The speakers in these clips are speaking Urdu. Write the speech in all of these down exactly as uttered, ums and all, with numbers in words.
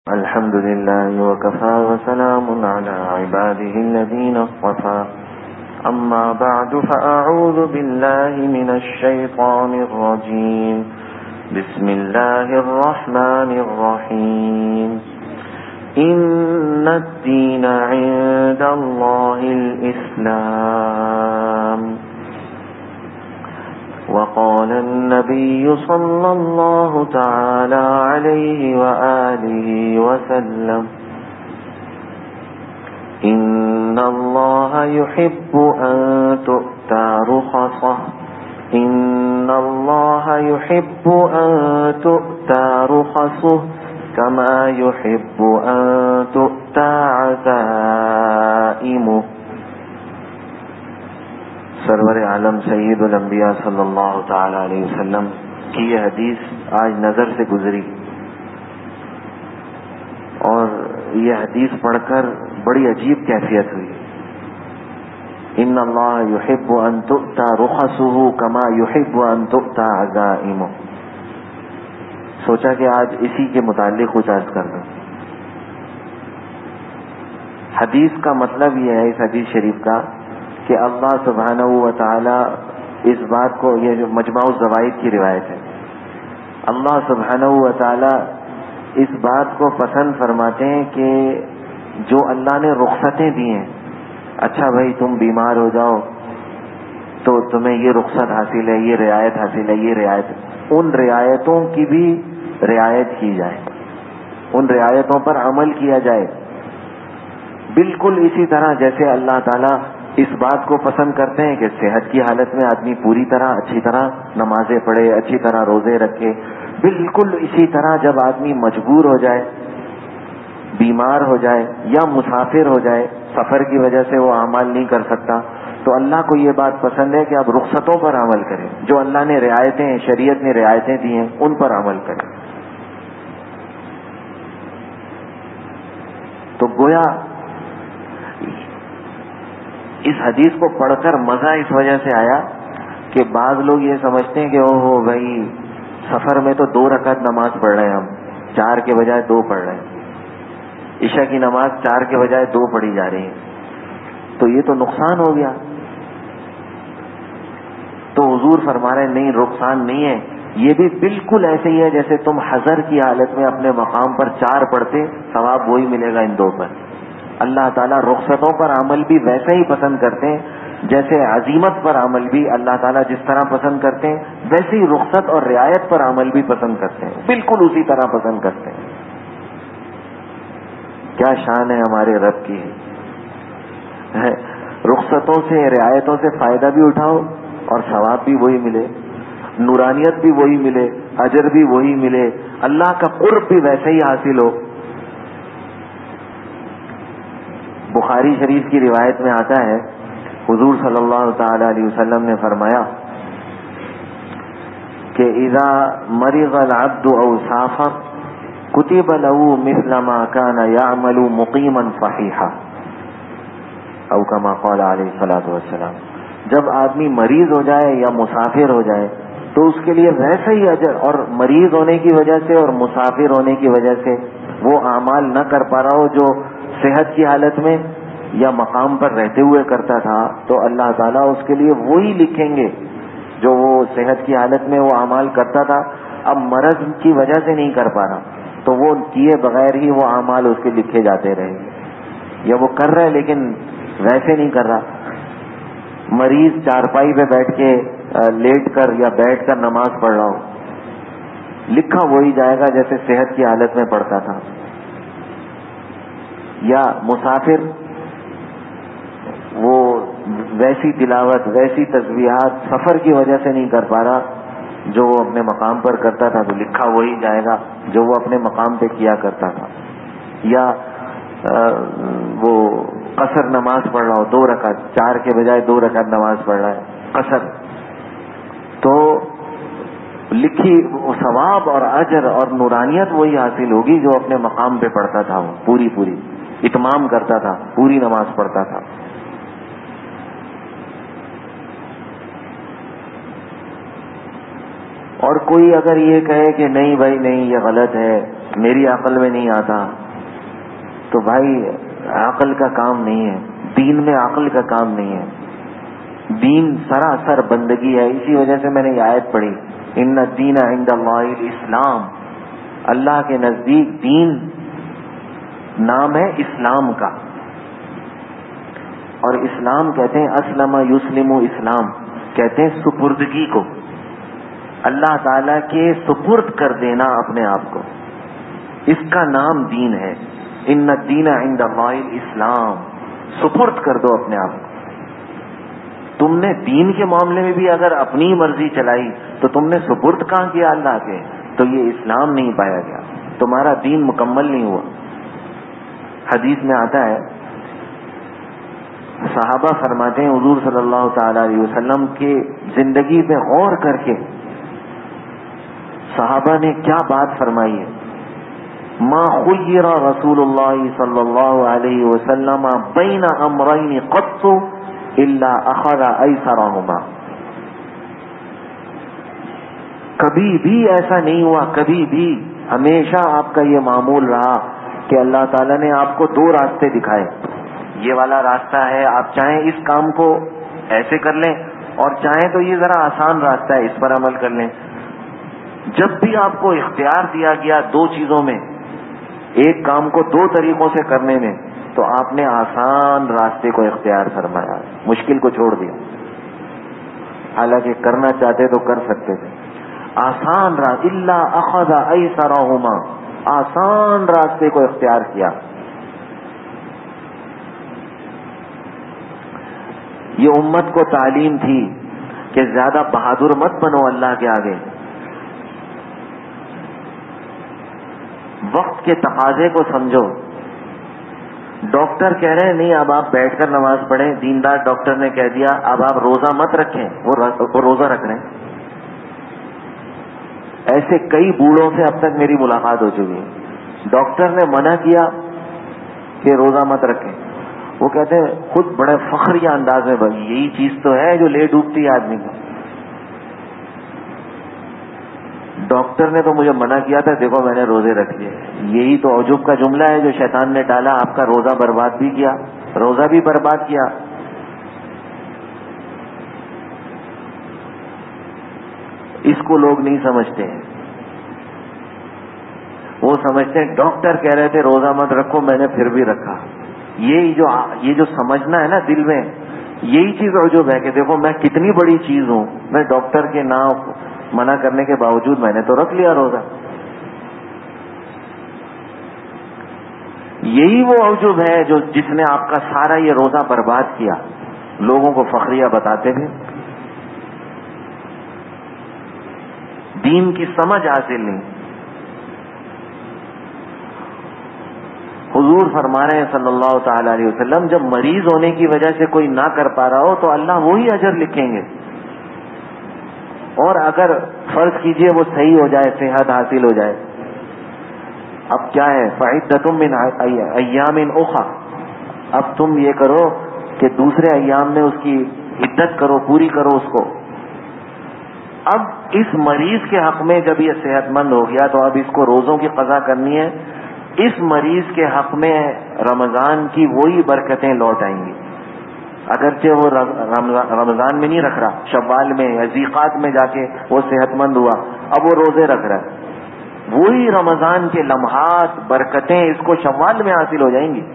الحمد لله وكفى وسلام على عباده الذين اصطفى أما بعد فأعوذ بالله من الشيطان الرجيم بسم الله الرحمن الرحيم إن الدين عند الله الإسلام وقال النبي صلى الله تعالى عليه وآله وسلم إن الله يحب أن تؤتى رخصه إن الله يحب أن تؤتى رخصه كما يحب أن تؤتى عزائمه. سرور عالم سید الانبیاء صلی اللہ تعالی علیہ وسلم کی یہ حدیث آج نظر سے گزری اور یہ حدیث پڑھ کر بڑی عجیب کیفیت ہوئی. ان اللہ یحب ان تؤتى رخصه کما یحب ان تؤتى عزائمه. سوچا کہ آج اسی کے متعلق کچھ عرض کر دوں. حدیث کا مطلب یہ ہے اس حدیث شریف کا کہ اللہ سبحانہ و تعالی اس بات کو، یہ جو مجمع الزوائد کی روایت ہے، اللہ سبحانہ و تعالی اس بات کو پسند فرماتے ہیں کہ جو اللہ نے رخصتیں دی ہیں، اچھا بھائی تم بیمار ہو جاؤ تو تمہیں یہ رخصت حاصل ہے، یہ رعایت حاصل ہے، یہ رعایت، ان رعایتوں کی بھی رعایت کی جائے، ان رعایتوں پر عمل کیا جائے. بالکل اسی طرح جیسے اللہ تعالی اس بات کو پسند کرتے ہیں کہ صحت کی حالت میں آدمی پوری طرح اچھی طرح نمازیں پڑھے، اچھی طرح روزے رکھے. بالکل اسی طرح جب آدمی مجبور ہو جائے، بیمار ہو جائے یا مسافر ہو جائے، سفر کی وجہ سے وہ اعمال نہیں کر سکتا، تو اللہ کو یہ بات پسند ہے کہ آپ رخصتوں پر عمل کریں، جو اللہ نے رعایتیں، شریعت نے رعایتیں دی ہیں ان پر عمل کریں. تو گویا اس حدیث کو پڑھ کر مزہ اس وجہ سے آیا کہ بعض لوگ یہ سمجھتے ہیں کہ او ہو بھائی سفر میں تو دو رکعت نماز پڑھ رہے ہیں، ہم چار کے بجائے دو پڑھ رہے ہیں، عشاء کی نماز چار کے بجائے دو پڑھی جا رہی ہے، تو یہ تو نقصان ہو گیا. تو حضور فرما رہے ہیں نہیں، نقصان نہیں ہے، یہ بھی بالکل ایسے ہی ہے جیسے تم حضر کی حالت میں اپنے مقام پر چار پڑھتے، ثواب وہی ملے گا ان دو پر. اللہ تعالیٰ رخصتوں پر عمل بھی ویسے ہی پسند کرتے ہیں جیسے عزیمت پر عمل بھی اللہ تعالیٰ جس طرح پسند کرتے ہیں، ویسے ہی رخصت اور رعایت پر عمل بھی پسند کرتے ہیں، بالکل اسی طرح پسند کرتے ہیں. کیا شان ہے ہمارے رب کی. رخصتوں سے، رعایتوں سے فائدہ بھی اٹھاؤ اور ثواب بھی وہی ملے، نورانیت بھی وہی ملے، اجر بھی وہی ملے، اللہ کا قرب بھی ویسے ہی حاصل ہو. بخاری شریف کی روایت میں آتا ہے حضور صلی اللہ تعالی علیہ وسلم نے فرمایا کہ اذا مرض العبد او سافر كتب له مثل ما كان يعمل مقيما صحيحا او كما قال علیہ الصلوۃ والسلام. جب آدمی مریض ہو جائے یا مسافر ہو جائے تو اس کے لیے ویسا ہی اجر، اور مریض ہونے کی وجہ سے اور مسافر ہونے کی وجہ سے وہ اعمال نہ کر پا رہا ہو جو صحت کی حالت میں یا مقام پر رہتے ہوئے کرتا تھا، تو اللہ تعالیٰ اس کے لیے وہی لکھیں گے جو وہ صحت کی حالت میں وہ اعمال کرتا تھا. اب مرض کی وجہ سے نہیں کر پا رہا تو وہ کیے بغیر ہی وہ اعمال اس کے لکھے جاتے رہیں گے. یا وہ کر رہا ہے لیکن ویسے نہیں کر رہا، مریض چارپائی پہ بیٹھ کے لیٹ کر یا بیٹھ کر نماز پڑھ رہا ہو، لکھا وہی جائے گا جیسے صحت کی حالت میں پڑھتا تھا. یا مسافر، وہ ویسی تلاوت، ویسی تسبیحات سفر کی وجہ سے نہیں کر پا رہا جو وہ اپنے مقام پر کرتا تھا، تو لکھا وہی جائے گا جو وہ اپنے مقام پہ کیا کرتا تھا. یا وہ قصر نماز پڑھ رہا ہو، دو رکعت، چار کے بجائے دو رکعت نماز پڑھ رہا ہے قصر، تو لکھی ثواب اور اجر اور نورانیت وہی حاصل ہوگی جو اپنے مقام پہ پڑھتا تھا، وہ پوری پوری اتمام کرتا تھا، پوری نماز پڑھتا تھا. اور کوئی اگر یہ کہے کہ نہیں بھائی نہیں یہ غلط ہے، میری عقل میں نہیں آتا، تو بھائی عقل کا کام نہیں ہے، دین میں عقل کا کام نہیں ہے، دین سراسر بندگی ہے۔ اسی وجہ سے میں نے یہ آیت پڑھی، ان الدین عند اللہ الاسلام، اللہ کے نزدیک دین نام ہے اسلام کا، اور اسلام کہتے ہیں اسلم یسلم اسلام، کہتے ہیں سپردگی کو، اللہ تعالی کے سپرد کر دینا اپنے آپ کو، اس کا نام دین ہے۔ ان الدین عند اللہ الاسلام، سپرد کر دو اپنے آپ کو۔ تم نے دین کے معاملے میں بھی اگر اپنی مرضی چلائی تو تم نے سپرد کہاں کیا اللہ کے، تو یہ اسلام نہیں پایا گیا، تمہارا دین مکمل نہیں ہوا۔ حدیث میں آتا ہے، صحابہ فرماتے ہیں حضور صلی اللہ تعالی علیہ وسلم کے زندگی پہ غور کر کے صحابہ نے کیا بات فرمائی ہے، ما خیر رسول اللہ صلی اللہ علیہ وسلم بین امرین قط الا اخذ ایسرہما، کبھی بھی ایسا نہیں ہوا، کبھی بھی، ہمیشہ آپ کا یہ معمول رہا کہ اللہ تعالیٰ نے آپ کو دو راستے دکھائے، یہ والا راستہ ہے، آپ چاہیں اس کام کو ایسے کر لیں اور چاہیں تو یہ ذرا آسان راستہ ہے، اس پر عمل کر لیں۔ جب بھی آپ کو اختیار دیا گیا دو چیزوں میں، ایک کام کو دو طریقوں سے کرنے میں، تو آپ نے آسان راستے کو اختیار فرمایا، مشکل کو چھوڑ دیا، حالانکہ کرنا چاہتے تو کر سکتے تھے۔ آسان راستہ، الا اخذ ایسرہما، آسان راستے کو اختیار کیا۔ یہ امت کو تعلیم تھی کہ زیادہ بہادر مت بنو اللہ کے آگے، وقت کے تقاضے کو سمجھو۔ ڈاکٹر کہہ رہے ہیں نہیں اب آپ بیٹھ کر نماز پڑھیں، دیندار ڈاکٹر نے کہہ دیا اب آپ روزہ مت رکھیں، وہ روزہ رکھ رہے ہیں۔ ایسے کئی بوڑھوں سے اب تک میری ملاقات ہو چکی ہے، ڈاکٹر نے منع کیا کہ روزہ مت رکھیں، وہ کہتے ہیں خود بڑے فخریہ انداز میں، بھائی یہی چیز تو ہے جو لے ڈوبتی ہے آدمی کو۔ ڈاکٹر نے تو مجھے منع کیا تھا، دیکھو میں نے روزے رکھ لیے۔ یہی تو عجب کا جملہ ہے جو شیطان نے ڈالا، آپ کا روزہ برباد بھی کیا، روزہ بھی برباد کیا۔ اس کو لوگ نہیں سمجھتے ہیں، وہ سمجھتے ہیں ڈاکٹر کہہ رہے تھے روزہ مت رکھو، میں نے پھر بھی رکھا۔ یہ جو یہ جو سمجھنا ہے نا دل میں، یہی چیز عجب ہے کہ دیکھو میں کتنی بڑی چیز ہوں، میں ڈاکٹر کے نام منع کرنے کے باوجود میں نے تو رکھ لیا روزہ۔ یہی وہ عجب ہے جو جس نے آپ کا سارا یہ روزہ برباد کیا، لوگوں کو فخریہ بتاتے ہوئے، دین کی سمجھ حاصل نہیں۔ حضور فرما رہے ہیں صلی اللہ تعالی علیہ وسلم، جب مریض ہونے کی وجہ سے کوئی نہ کر پا رہا ہو تو اللہ وہی اجر لکھیں گے، اور اگر فرض کیجئے وہ صحیح ہو جائے، صحت حاصل ہو جائے، اب کیا ہے فعدۃ من ایام اخر، اب تم یہ کرو کہ دوسرے ایام میں اس کی عدت کرو، پوری کرو اس کو۔ اب اس مریض کے حق میں جب یہ صحت مند ہو گیا تو اب اس کو روزوں کی قضا کرنی ہے، اس مریض کے حق میں رمضان کی وہی برکتیں لوٹ آئیں گی، اگرچہ وہ رمضان میں نہیں رکھ رہا، شوال میں یا ذیقات میں جا کے وہ صحت مند ہوا، اب وہ روزے رکھ رہا ہے، وہی رمضان کے لمحات برکتیں اس کو شوال میں حاصل ہو جائیں گی۔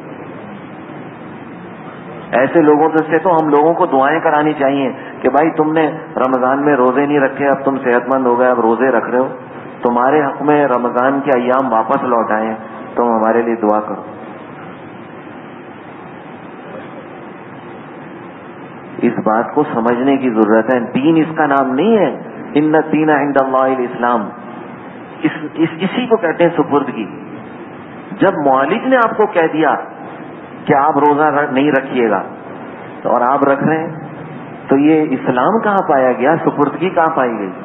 ایسے لوگوں سے تو ہم لوگوں کو دعائیں کرانی چاہیے کہ بھائی تم نے رمضان میں روزے نہیں رکھے، اب تم صحت مند ہو گئے، اب روزے رکھ رہے ہو، تمہارے حق میں رمضان کے ایام واپس لوٹ آئے ہیں، تم ہمارے لیے دعا کرو۔ اس بات کو سمجھنے کی ضرورت ہے، دین اس کا نام نہیں ہے، ان الدین عند اللہ الاسلام، اس, اس اسی کو کہتے ہیں سپردگی۔ جب معالج نے آپ کو کہہ دیا کہ آپ روزہ نہیں رکھیے گا تو اور آپ رکھ رہے ہیں، تو یہ اسلام کہاں پایا گیا، سپردگی کہاں پائی گئی؟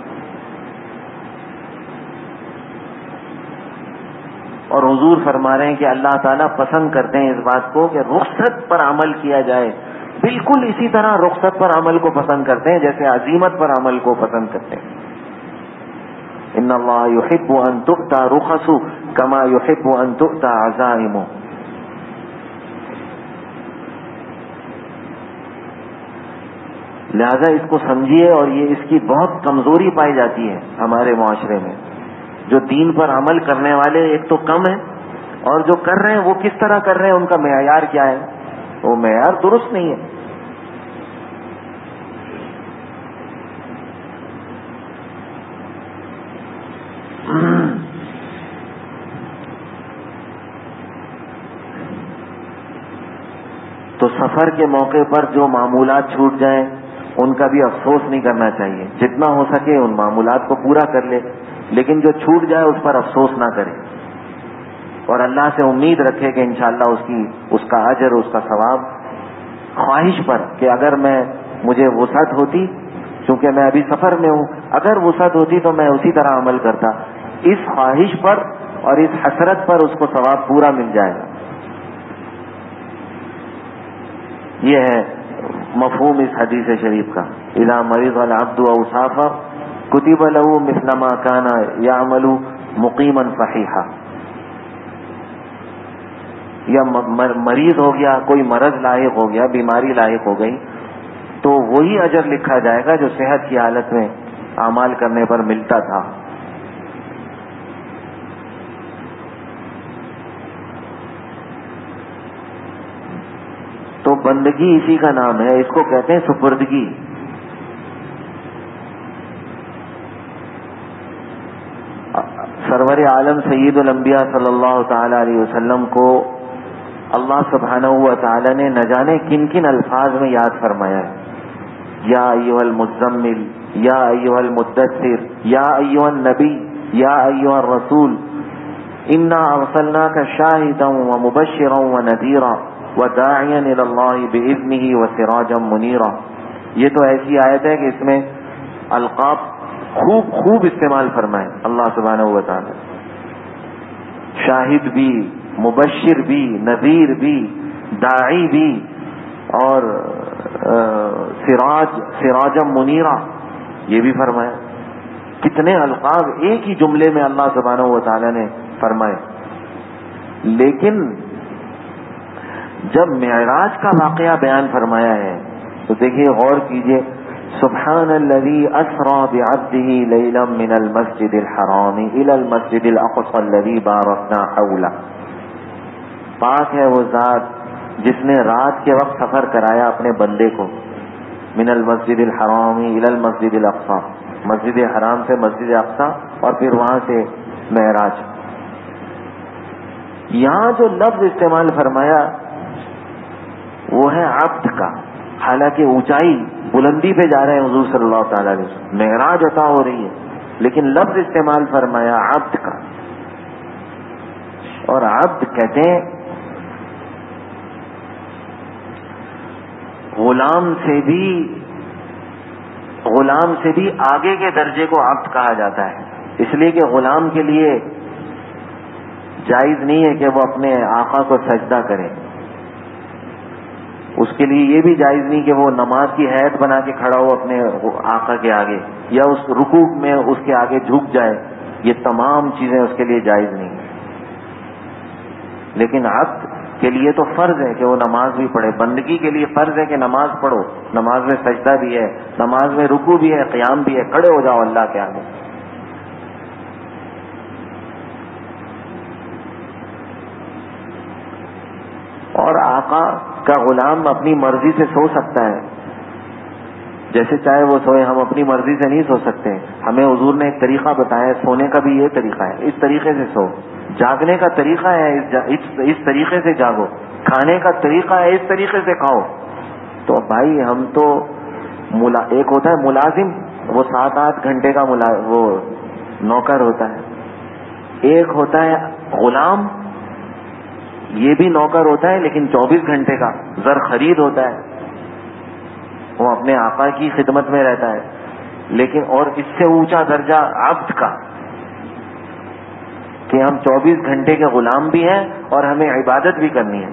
اور حضور فرما رہے ہیں کہ اللہ تعالیٰ پسند کرتے ہیں اس بات کو کہ رخصت پر عمل کیا جائے، بالکل اسی طرح رخصت پر عمل کو پسند کرتے ہیں جیسے عزیمت پر عمل کو پسند کرتے ہیں۔ ان اللہ یحب ان تؤتی رخص کما یحب ان تؤتی عزائم. لہذا اس کو سمجھیے، اور یہ اس کی بہت کمزوری پائی جاتی ہے ہمارے معاشرے میں. جو دین پر عمل کرنے والے ایک تو کم ہیں، اور جو کر رہے ہیں وہ کس طرح کر رہے ہیں، ان کا معیار کیا ہے، وہ معیار درست نہیں ہے. تو سفر کے موقع پر جو معمولات چھوٹ جائیں ان کا بھی افسوس نہیں کرنا چاہیے. جتنا ہو سکے ان معمولات کو پورا کر لے، لیکن جو چھوٹ جائے اس پر افسوس نہ کرے، اور اللہ سے امید رکھے کہ انشاءاللہ اس کی اس کا اجر، اس کا ثواب. خواہش پر کہ اگر میں مجھے وسعت ہوتی، چونکہ میں ابھی سفر میں ہوں، اگر وسعت ہوتی تو میں اسی طرح عمل کرتا. اس خواہش پر اور اس حسرت پر اس کو ثواب پورا مل جائے گا. یہ ہے مفہوم اس حدیث شریف کا. اذا مرض العبد او سافر کتب له مثل ما كان يعمل مقيما صحيحا. یا مریض ہو گیا، کوئی مرض لاحق ہو گیا، بیماری لاحق ہو گئی، تو وہی اجر لکھا جائے گا جو صحت کی حالت میں اعمال کرنے پر ملتا تھا. تو بندگی اسی کا نام ہے، اس کو کہتے ہیں سپردگی. سرور عالم سید الانبیاء صلی اللہ تعالی علیہ وسلم کو اللہ سبحانہ و تعالی نے نہ جانے کن کن الفاظ میں یاد فرمایا ہے. یا ایھا المزمل، یا ایھا المدثر، یا ایھا النبی، یا ایھا الرسول، انا ارسلناک شاہدا ومبشرا ونذیرا وداعیا الی اللہ باذنہ وسراجا منیرا. یہ تو ایسی آیت ہے کہ اس میں القاب خوب خوب استعمال فرمائے اللہ سبحانہ و تعالی. شاہد بھی، مبشر بھی، نذیر بھی، داعی بھی، اور سراج سراجا منیرا یہ بھی فرمایا. کتنے القاب ایک ہی جملے میں اللہ سبحانہ و تعالی نے فرمائے. لیکن جب معراج کا واقعہ بیان فرمایا ہے تو دیکھیے، غور کیجئے. سبحان الذی اسری بعبده لیلا من المسجد الحرام الى المسجد الاقصى الذی بارکنا حولہ. پاک ہے وہ ذات جس نے رات کے وقت سفر کرایا اپنے بندے کو من المسجد الحرام الى المسجد الاقصى، مسجد حرام سے مسجد اقصی اور پھر وہاں سے معراج. یہاں جو لفظ استعمال فرمایا وہ ہے عبد کا. حالانکہ اونچائی بلندی پہ جا رہے ہیں حضور صلی اللہ تعالی علیہ وسلم، معراج عطا ہو رہی ہے، لیکن لفظ استعمال فرمایا عبد کا. اور عبد کہتے ہیں غلام سے بھی غلام سے بھی آگے کے درجے کو عبد کہا جاتا ہے. اس لیے کہ غلام کے لیے جائز نہیں ہے کہ وہ اپنے آقا کو سجدہ کرے. اس کے لیے یہ بھی جائز نہیں کہ وہ نماز کی ہیئت بنا کے کھڑا ہو اپنے آقا کے آگے، یا اس رکوع میں اس کے آگے جھک جائے. یہ تمام چیزیں اس کے لیے جائز نہیں. لیکن عبد کے لیے تو فرض ہے کہ وہ نماز بھی پڑھے. بندگی کے لیے فرض ہے کہ نماز پڑھو. نماز میں سجدہ بھی ہے، نماز میں رکوع بھی ہے، قیام بھی ہے، کھڑے ہو جاؤ اللہ کے آگے. اور آقا کا غلام اپنی مرضی سے سو سکتا ہے، جیسے چاہے وہ سوئے. ہم اپنی مرضی سے نہیں سو سکتے. ہمیں حضور نے ایک طریقہ بتایا ہے، سونے کا بھی یہ طریقہ ہے، اس طریقے سے سو. جاگنے کا طریقہ ہے، اس, اس, اس طریقے سے جاگو. کھانے کا طریقہ ہے، اس طریقے سے کھاؤ. تو بھائی ہم تو ملا ایک ہوتا ہے ملازم، وہ سات آٹھ گھنٹے کا ملا وہ نوکر ہوتا ہے. ایک ہوتا ہے غلام، یہ بھی نوکر ہوتا ہے لیکن چوبیس گھنٹے کا زر خرید ہوتا ہے، وہ اپنے آقا کی خدمت میں رہتا ہے. لیکن اور اس سے اونچا درجہ عبد کا کہ ہم چوبیس گھنٹے کے غلام بھی ہیں اور ہمیں عبادت بھی کرنی ہے.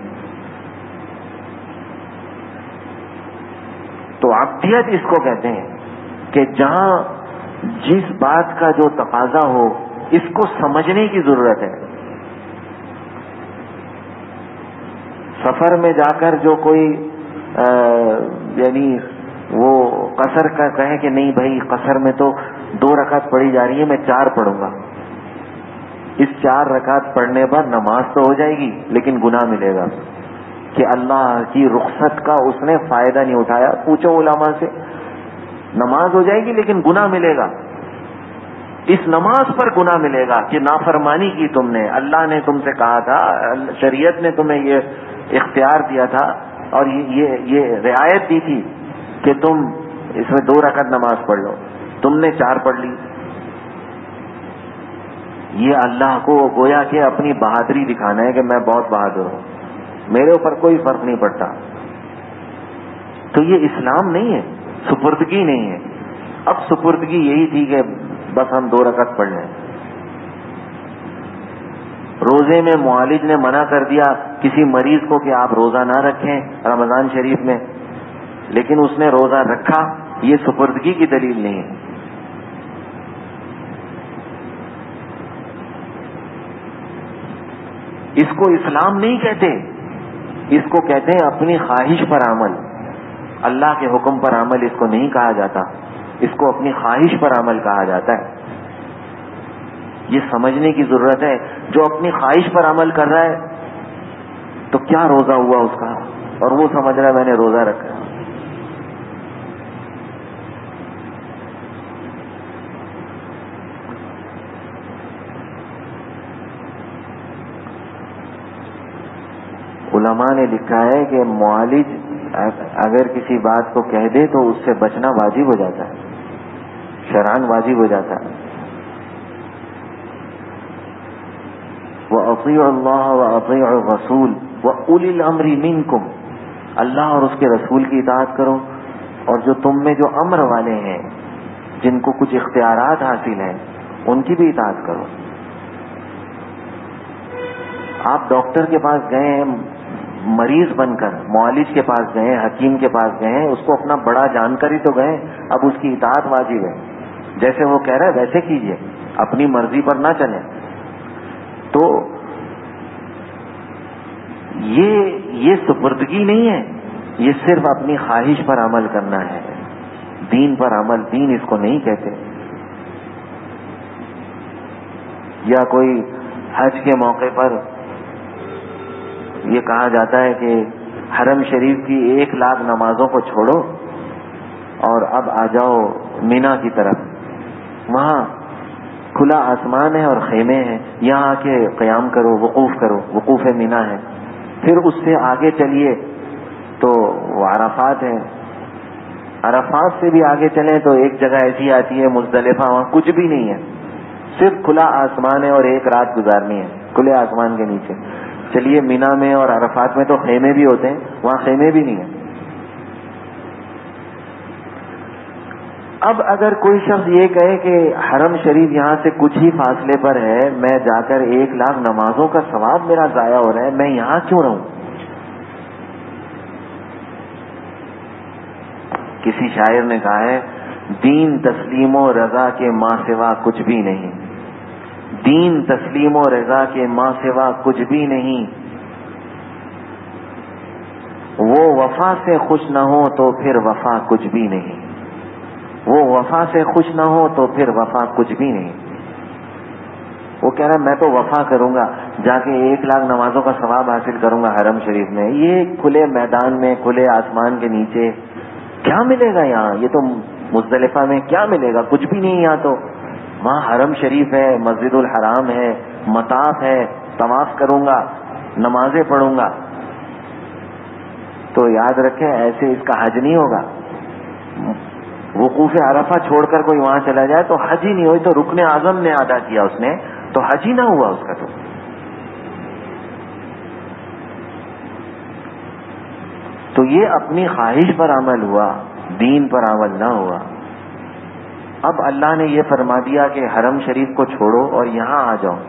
تو عبدیت اس کو کہتے ہیں کہ جہاں جس بات کا جو تقاضا ہو اس کو سمجھنے کی ضرورت ہے. سفر میں جا کر جو کوئی یعنی وہ قصر کا کہے کہ نہیں بھائی قصر میں تو دو رکعت پڑھی جا رہی ہے، میں چار پڑھوں گا. اس چار رکعت پڑھنے پر نماز تو ہو جائے گی لیکن گناہ ملے گا کہ اللہ کی رخصت کا اس نے فائدہ نہیں اٹھایا. پوچھو علماء سے، نماز ہو جائے گی لیکن گناہ ملے گا. اس نماز پر گناہ ملے گا کہ نافرمانی کی تم نے، اللہ نے تم سے کہا تھا، شریعت نے تمہیں یہ اختیار دیا تھا اور یہ یہ رعایت دی تھی کہ تم اس میں دو رکعت نماز پڑھ لو، تم نے چار پڑھ لی. یہ اللہ کو گویا کہ اپنی بہادری دکھانا ہے کہ میں بہت بہادر ہوں، میرے اوپر کوئی فرق نہیں پڑتا. تو یہ اسلام نہیں ہے، سپردگی نہیں ہے. اب سپردگی یہی تھی کہ بس ہم دو رکعت پڑھ لیں. روزے میں معالج نے منع کر دیا کسی مریض کو کہ آپ روزہ نہ رکھیں رمضان شریف میں، لیکن اس نے روزہ رکھا. یہ سپردگی کی دلیل نہیں ہے. اس کو اسلام نہیں کہتے، اس کو کہتے ہیں اپنی خواہش پر عمل. اللہ کے حکم پر عمل اس کو نہیں کہا جاتا، اس کو اپنی خواہش پر عمل کہا جاتا ہے. یہ سمجھنے کی ضرورت ہے. جو اپنی خواہش پر عمل کر رہا ہے تو کیا روزہ ہوا اس کا، اور وہ سمجھ رہا ہے میں نے روزہ رکھا. علماء نے لکھا ہے کہ معالج اگر کسی بات کو کہہ دے تو اس سے بچنا واجب ہو جاتا ہے، شرعاً واجب ہو جاتا ہے. وَأَطِيعُوا اللَّهَ وَأَطِيعُوا الرَّسُولَ وَأُولِي الْأَمْرِ مِنكُمْ. اللہ اور اس کے رسول کی اطاعت کرو، اور جو تم میں جو امر والے ہیں، جن کو کچھ اختیارات حاصل ہیں، ان کی بھی اطاعت کرو. آپ ڈاکٹر کے پاس گئے ہیں مریض بن کر، معالج کے پاس گئے، حکیم کے پاس گئے، اس کو اپنا بڑا جان کر ہی تو گئے. اب اس کی اطاعت واجب ہے. جیسے وہ کہہ رہا ہے ویسے کیجئے، اپنی مرضی پر نہ چلیں. تو یہ یہ سپردگی نہیں ہے، یہ صرف اپنی خواہش پر عمل کرنا ہے. دین پر عمل، دین اس کو نہیں کہتے. یا کوئی حج کے موقع پر یہ کہا جاتا ہے کہ حرم شریف کی ایک لاکھ نمازوں کو چھوڑو اور اب آ جاؤ مینا کی طرف. وہاں کھلا آسمان ہے اور خیمے ہیں، یہاں آ کے قیام کرو، وقوف کرو، وقوف مینا ہے. پھر اس سے آگے چلیے تو وہ عرفات ہے. عرفات سے بھی آگے چلیں تو ایک جگہ ایسی آتی ہے مزدلفہ، وہاں کچھ بھی نہیں ہے، صرف کھلا آسمان ہے اور ایک رات گزارنی ہے کھلے آسمان کے نیچے. چلیے مینا میں اور عرفات میں تو خیمے بھی ہوتے ہیں، وہاں خیمے بھی نہیں ہیں. اب اگر کوئی شخص یہ کہے کہ حرم شریف یہاں سے کچھ ہی فاصلے پر ہے، میں جا کر ایک لاکھ نمازوں کا ثواب میرا ضائع ہو رہا ہے، میں یہاں کیوں رہوں؟ کسی شاعر نے کہا ہے دین تسلیم و رضا کے ماں سوا کچھ بھی نہیں، دین تسلیم و رضا کے ماں سوا کچھ بھی نہیں. وہ وفا سے خوش نہ ہو تو پھر وفا کچھ بھی نہیں، وہ وفا سے خوش نہ ہو تو پھر وفا کچھ بھی نہیں. وہ کہہ رہا میں تو وفا کروں گا، جا کے ایک لاکھ نمازوں کا ثواب حاصل کروں گا حرم شریف میں. یہ کھلے میدان میں کھلے آسمان کے نیچے کیا ملے گا؟ یہاں یہ تو مزدلفہ میں کیا ملے گا؟ کچھ بھی نہیں. یہاں تو وہاں حرم شریف ہے، مسجد الحرام ہے، مطاف ہے، طواف کروں گا، نمازیں پڑھوں گا. تو یاد رکھیں ایسے اس کا حج نہیں ہوگا. وقوف عرفہ چھوڑ کر کوئی وہاں چلا جائے تو حج ہی نہیں ہوئی. تو رکن اعظم نے ادا کیا اس نے، تو حج ہی نہ ہوا اس کا. تو تو یہ اپنی خواہش پر عمل ہوا، دین پر عمل نہ ہوا. اب اللہ نے یہ فرما دیا کہ حرم شریف کو چھوڑو اور یہاں آ جاؤ،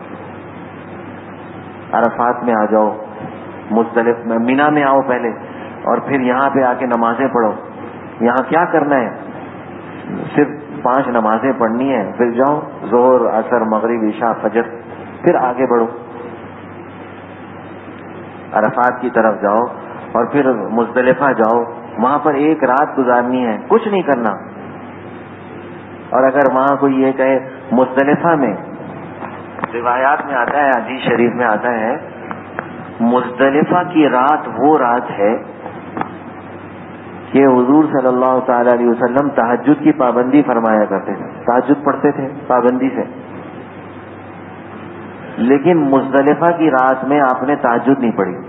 عرفات میں آ جاؤ، مزدلف میں مینا میں آؤ پہلے، اور پھر یہاں پہ آ کے نمازیں پڑھو. یہاں کیا کرنا ہے؟ صرف پانچ نمازیں پڑھنی ہیں، پھر جاؤ ظہر عصر مغرب عشاء فجر، پھر آگے بڑھو، عرفات کی طرف جاؤ اور پھر مزدلفہ جاؤ، وہاں پر ایک رات گزارنی ہے، کچھ نہیں کرنا۔ اور اگر وہاں کوئی یہ کہے، مزدلفہ میں روایات میں آتا ہے، حدیث شریف میں آتا ہے، مزدلفہ کی رات وہ رات ہے کہ حضور صلی اللہ تعالی علیہ وسلم تہجد کی پابندی فرمایا کرتے تھے، تہجد پڑھتے تھے پابندی سے، لیکن مزدلفہ کی رات میں آپ نے تہجد نہیں پڑھی۔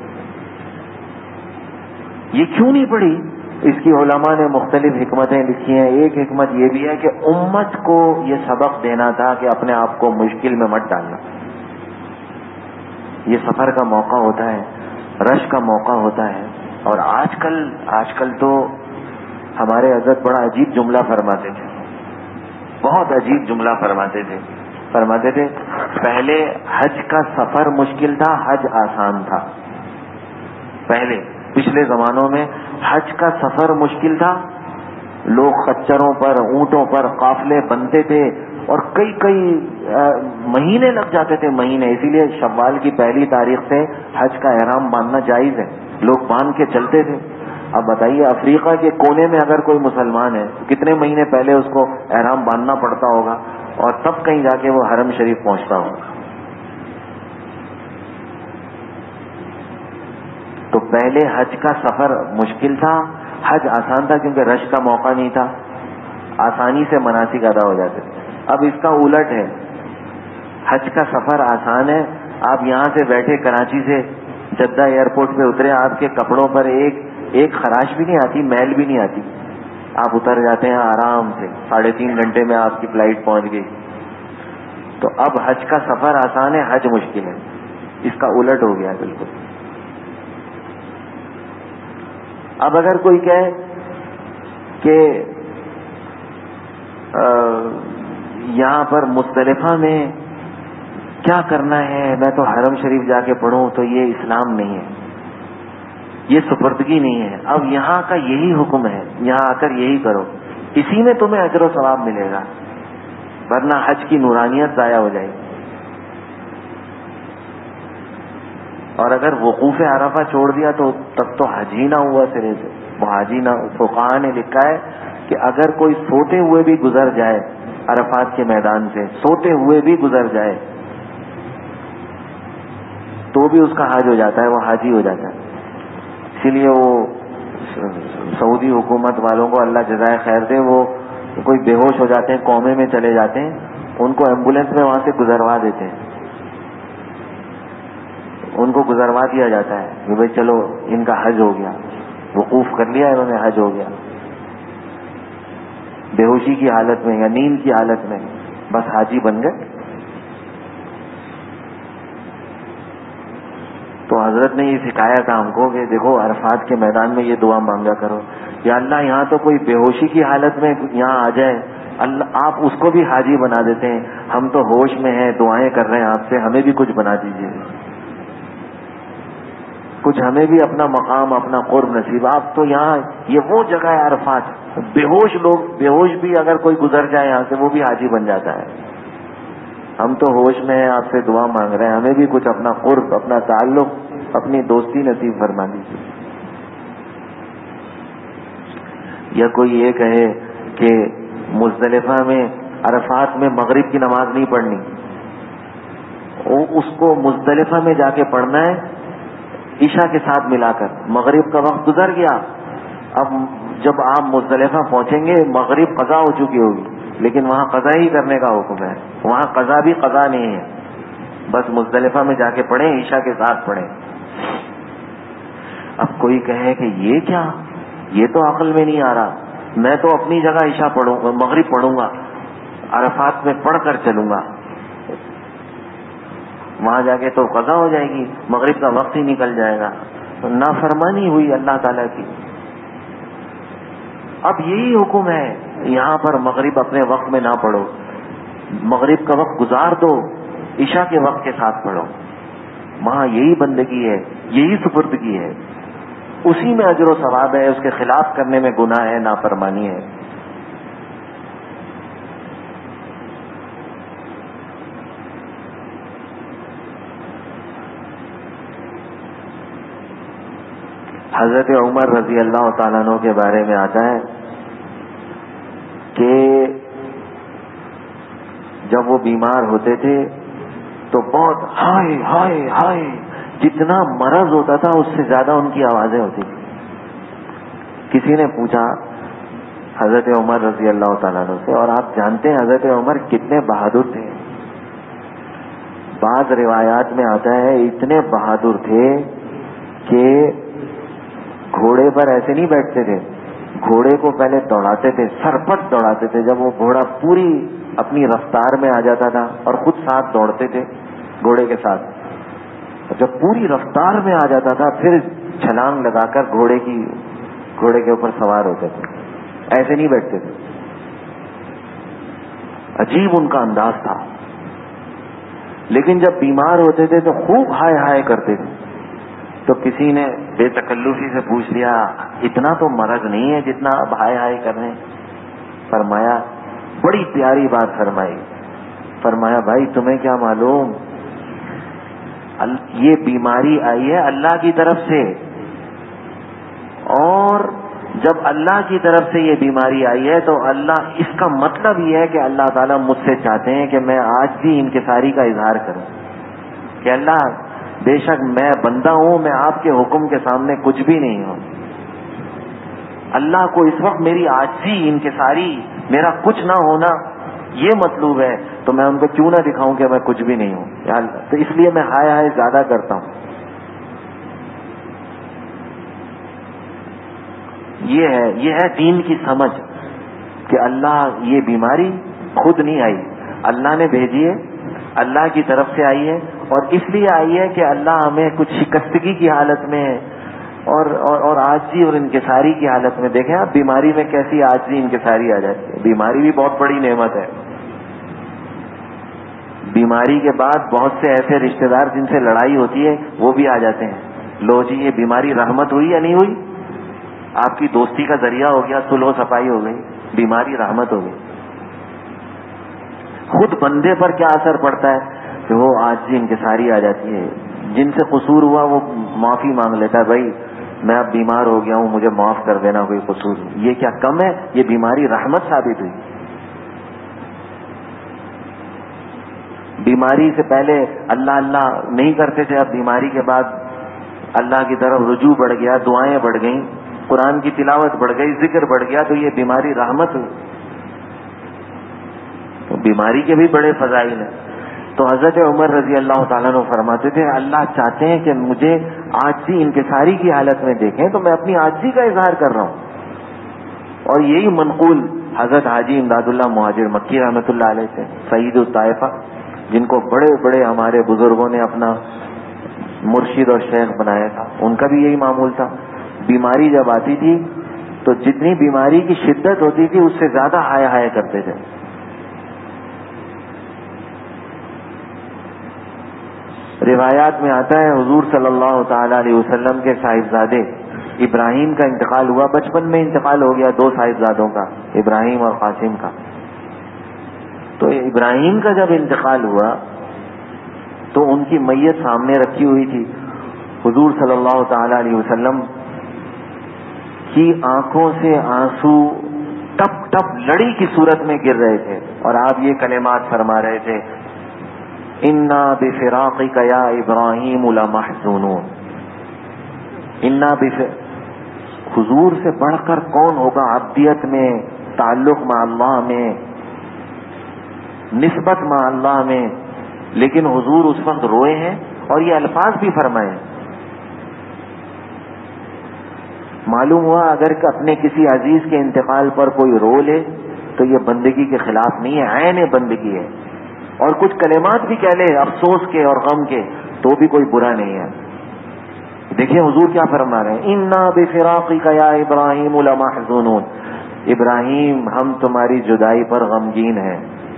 یہ کیوں نہیں پڑھی؟ اس کی علماء نے مختلف حکمتیں لکھی ہیں۔ ایک حکمت یہ بھی ہے کہ امت کو یہ سبق دینا تھا کہ اپنے آپ کو مشکل میں مت ڈالنا، یہ سفر کا موقع ہوتا ہے، رش کا موقع ہوتا ہے۔ اور آج کل آج کل تو ہمارے حضرت بڑا عجیب جملہ فرماتے تھے، بہت عجیب جملہ فرماتے تھے فرماتے تھے پہلے حج کا سفر مشکل تھا، حج آسان تھا۔ پہلے پچھلے زمانوں میں حج کا سفر مشکل تھا، لوگ خچروں پر اونٹوں پر قافلے بنتے تھے اور کئی کئی مہینے لگ جاتے تھے، مہینے۔ اسی لیے شوال کی پہلی تاریخ سے حج کا احرام باندھنا جائز ہے، لوگ باندھ کے چلتے تھے۔ اب بتائیے افریقہ کے کونے میں اگر کوئی مسلمان ہے تو کتنے مہینے پہلے اس کو احرام باندھنا پڑتا ہوگا اور تب کہیں جا کے وہ حرم شریف پہنچتا ہوگا۔ تو پہلے حج کا سفر مشکل تھا، حج آسان تھا کیونکہ رش کا موقع نہیں تھا، آسانی سے مناسک ادا ہو جاتے تھے۔ اب اس کا الٹ ہے، حج کا سفر آسان ہے، آپ یہاں سے بیٹھے کراچی سے جدہ ایئرپورٹ پہ اترے، آپ کے کپڑوں پر ایک ایک خراش بھی نہیں آتی، میل بھی نہیں آتی، آپ اتر جاتے ہیں آرام سے، ساڑھے تین گھنٹے میں آپ کی فلائٹ پہنچ گئی۔ تو اب حج کا سفر آسان ہے، حج مشکل ہے، اس کا الٹ ہو گیا بالکل۔ اب اگر کوئی کہے کہ یہاں پر مزدلفہ میں کیا کرنا ہے، میں تو حرم شریف جا کے پڑھوں، تو یہ اسلام نہیں ہے، یہ سپردگی نہیں ہے۔ اب یہاں کا یہی حکم ہے، یہاں آ کر یہی کرو، اسی میں تمہیں اجر و ثواب ملے گا، ورنہ حج کی نورانیت ضائع ہو جائے گی۔ اور اگر وقوف عرفہ چھوڑ دیا تو تب تو حج ہی نہ ہوا سرے سے، وہ حج ہی نہ۔ فقہاء نے لکھا ہے کہ اگر کوئی سوتے ہوئے بھی گزر جائے عرفات کے میدان سے، سوتے ہوئے بھی گزر جائے تو بھی اس کا حج ہو جاتا ہے، وہ حاجی ہو جاتا ہے۔ اسی لیے وہ سعودی حکومت والوں کو اللہ جزائے خیر دے، وہ کوئی بے ہوش ہو جاتے ہیں، قومے میں چلے جاتے ہیں، ان کو ایمبولینس میں وہاں سے گزروا دیتے ہیں، ان کو گزروا دیا جاتا ہے کہ بھائی چلو ان کا حج ہو گیا، وقوف کر لیا انہوں نے، حج ہو گیا، بے ہوشی کی حالت میں یا نیند کی حالت میں بس حاجی بن گئے۔ تو حضرت نے یہ سکھایا تھا ہم کو کہ دیکھو عرفات کے میدان میں یہ دعا مانگا کرو، یا اللہ یہاں تو کوئی بے ہوشی کی حالت میں یہاں آ جائے، اللہ آپ اس کو بھی حاجی بنا دیتے ہیں، ہم تو ہوش میں ہیں، دعائیں کر رہے ہیں آپ سے، ہمیں بھی کچھ بنا دیجیے، کچھ ہمیں بھی اپنا مقام اپنا قرب نصیب۔ آپ تو یہاں یہ وہ جگہ ہے عرفات، بے ہوش لوگ، بے ہوش بھی اگر کوئی گزر جائے یہاں سے وہ بھی حاجی بن جاتا ہے۔ ہم تو ہوش میں ہیں، آپ سے دعا مانگ رہے ہیں، ہمیں بھی کچھ اپنا قرب اپنا تعلق اپنی دوستی نصیب فرما دیجیے۔ یا کوئی یہ کہے کہ مزدلفہ میں عرفات میں مغرب کی نماز نہیں پڑھنی، اس کو مزدلفہ میں جا کے پڑھنا ہے عشاء کے ساتھ ملا کر، مغرب کا وقت گزر گیا، اب جب آپ مزدلفہ پہنچیں گے مغرب قضا ہو چکی ہوگی، لیکن وہاں قضا ہی کرنے کا حکم ہے، وہاں قضا بھی قضا نہیں ہے، بس مزدلفہ میں جا کے پڑھیں، عشاء کے ساتھ پڑھیں۔ اب کوئی کہے کہ یہ کیا، یہ تو عقل میں نہیں آ رہا، میں تو اپنی جگہ عشاء پڑھوں گا، مغرب پڑھوں گا، عرفات میں پڑھ کر چلوں گا، وہاں جا کے تو قضا ہو جائے گی، مغرب کا وقت ہی نکل جائے گا، نافرمانی ہوئی اللہ تعالیٰ کی۔ اب یہی حکم ہے، یہاں پر مغرب اپنے وقت میں نہ پڑھو، مغرب کا وقت گزار دو، عشاء کے وقت کے ساتھ پڑھو، وہاں یہی بندگی ہے، یہی سپردگی ہے، اسی میں اجر و ثواب ہے، اس کے خلاف کرنے میں گناہ ہے، نافرمانی ہے۔ حضرت عمر رضی اللہ تعالیٰ عنہ کے بارے میں آتا ہے کہ جب وہ بیمار ہوتے تھے تو بہت ہائے ہائے ہائے، جتنا مرض ہوتا تھا اس سے زیادہ ان کی آوازیں ہوتی تھی. کسی نے پوچھا حضرت عمر رضی اللہ تعالیٰ عنہ سے، اور آپ جانتے ہیں حضرت عمر کتنے بہادر تھے. بعض روایات میں آتا ہے اتنے بہادر تھے کہ گھوڑے پر ایسے نہیں بیٹھتے تھے، گھوڑے کو پہلے دوڑاتے تھے، سرپٹ دوڑاتے تھے. جب وہ گھوڑا پوری اپنی رفتار میں آ جاتا تھا اور خود ساتھ دوڑتے تھے گھوڑے کے ساتھ، جب پوری رفتار میں آ جاتا تھا پھر چھلانگ لگا کر گھوڑے کی گھوڑے کے اوپر سوار ہوتے تھے. ایسے نہیں بیٹھتے تھے. عجیب ان کا انداز تھا. لیکن جب بیمار ہوتے تھے تو خوب ہائے ہائے کرتے تھے. تو کسی نے بے تکلفی سے پوچھ لیا اتنا تو مرض نہیں ہے جتنا اب ہائے ہائے کر رہے ہیں؟ فرمایا بڑی پیاری بات فرمائی. فرمایا بھائی تمہیں کیا معلوم، یہ بیماری آئی ہے اللہ کی طرف سے، اور جب اللہ کی طرف سے یہ بیماری آئی ہے تو اللہ، اس کا مطلب یہ ہے کہ اللہ تعالیٰ مجھ سے چاہتے ہیں کہ میں آج بھی انکساری کا اظہار کروں کہ اللہ بے شک میں بندہ ہوں، میں آپ کے حکم کے سامنے کچھ بھی نہیں ہوں. اللہ کو اس وقت میری عاجزی، انکساری، میرا کچھ نہ ہونا یہ مطلوب ہے، تو میں ان کو کیوں نہ دکھاؤں کہ میں کچھ بھی نہیں ہوں یا اللہ. تو اس لیے میں ہائے ہائے زیادہ کرتا ہوں. یہ ہے یہ ہے دین کی سمجھ کہ اللہ، یہ بیماری خود نہیں آئی، اللہ نے بھیجی ہے، اللہ کی طرف سے آئی ہے، اور اس لیے آئی ہے کہ اللہ ہمیں کچھ شکستگی کی حالت میں اور اور, اور عاجزی اور انکساری کی حالت میں، دیکھیں آپ بیماری میں کیسی عاجزی انکساری آ جاتی ہے. بیماری بھی بہت بڑی نعمت ہے. بیماری کے بعد بہت سے ایسے رشتہ دار جن سے لڑائی ہوتی ہے وہ بھی آ جاتے ہیں. لو جی یہ بیماری رحمت ہوئی یا نہیں ہوئی؟ آپ کی دوستی کا ذریعہ ہو گیا، صلح و صفائی ہو گئی، بیماری رحمت ہو گئی. خود بندے پر کیا اثر پڑتا ہے کہ وہ عاجزی انکساری آ جاتی ہے. جن سے قصور ہوا وہ معافی مانگ لیتا ہے، بھائی میں اب بیمار ہو گیا ہوں، مجھے معاف کر دینا، کوئی قصور. یہ کیا کم ہے؟ یہ بیماری رحمت ثابت ہوئی. بیماری سے پہلے اللہ اللہ نہیں کرتے تھے، اب بیماری کے بعد اللہ کی طرف رجوع بڑھ گیا، دعائیں بڑھ گئیں، قرآن کی تلاوت بڑھ گئی، ذکر بڑھ گیا، تو یہ بیماری رحمت ہوئی. تو بیماری کے بھی بڑے فضائل ہیں. تو حضرت عمر رضی اللہ تعالیٰ عنہ فرماتے تھے اللہ چاہتے ہیں کہ مجھے عاجزی انکساری کی حالت میں دیکھیں تو میں اپنی عاجزی کا اظہار کر رہا ہوں. اور یہی منقول حضرت حاجی امداد اللہ مہاجر مکی رحمۃ اللہ علیہ سے، سعید الطائفہ، جن کو بڑے بڑے ہمارے بزرگوں نے اپنا مرشد اور شیخ بنایا تھا، ان کا بھی یہی معمول تھا. بیماری جب آتی تھی تو جتنی بیماری کی شدت ہوتی تھی اس سے زیادہ ہائے ہائے کرتے تھے. روایات میں آتا ہے حضور صلی اللہ تعالی علیہ وسلم کے صاحبزادے ابراہیم کا انتقال ہوا، بچپن میں انتقال ہو گیا دو صاحبزادوں کا، ابراہیم اور قاسم کا. تو ابراہیم کا جب انتقال ہوا تو ان کی میت سامنے رکھی ہوئی تھی. حضور صلی اللہ تعالی علیہ وسلم کی آنکھوں سے آنسو ٹپ ٹپ لڑی کی صورت میں گر رہے تھے، اور آپ یہ کلمات فرما رہے تھے انا بفراقک یا ابراہیم لمحزونون. انا بفراق، حضور سے بڑھ کر کون ہوگا عبدیت میں، تعلق مع اللہ میں، نسبت مع اللہ میں، لیکن حضور اس وقت روئے ہیں اور یہ الفاظ بھی فرمائے. معلوم ہوا اگر کہ اپنے کسی عزیز کے انتقال پر کوئی رو لے تو یہ بندگی کے خلاف نہیں ہے، عین بندگی ہے. اور کچھ کلمات بھی کہہ لے افسوس کے اور غم کے تو بھی کوئی برا نہیں ہے. دیکھیں حضور کیا فرما رہے ہیں انا بفراقک یا ابراہیم لمحزونون. ابراہیم ہم تمہاری جدائی پر غمگین ہیں.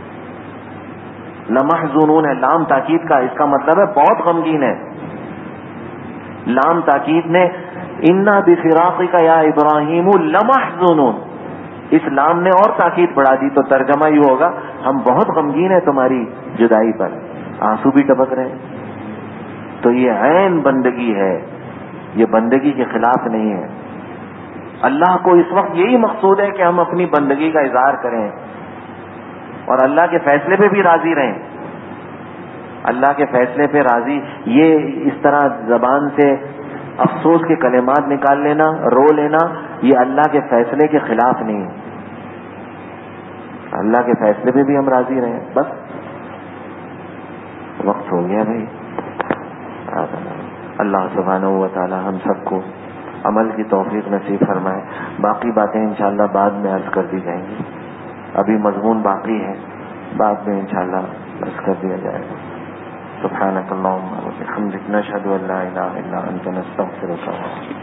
لمحزونون ہے لام تاکید کا، اس کا مطلب ہے بہت غمگین ہے. لام تاکید نے انا بفراقک یا ابراہیم لمحزونون، اس لام نے اور تاکید بڑھا دی، تو ترجمہ یہ ہوگا ہم بہت غمگین ہیں تمہاری جدائی پر، آنسو بھی ٹپک رہے ہیں. تو یہ عین بندگی ہے یہ بندگی کے خلاف نہیں ہے. اللہ کو اس وقت یہی مقصود ہے کہ ہم اپنی بندگی کا اظہار کریں اور اللہ کے فیصلے پہ بھی راضی رہیں. اللہ کے فیصلے پہ راضی، یہ اس طرح زبان سے افسوس کے کلمات نکال لینا، رو لینا، یہ اللہ کے فیصلے کے خلاف نہیں ہے. اللہ کے فیصلے پہ بھی ہم راضی رہیں. بس وقت ہو گیا بھائی. اللہ سبحانہ و تعالی ہم سب کو عمل کی توفیق نصیب فرمائے. باقی باتیں انشاءاللہ بعد میں عرض کر دی جائیں گی. ابھی مضمون باقی ہے، بعد میں انشاءاللہ عرض کر دیا جائے گا. سبحانک اللہم و بحمدک، نشہد ان لا الہ الا انت، نستغفرک.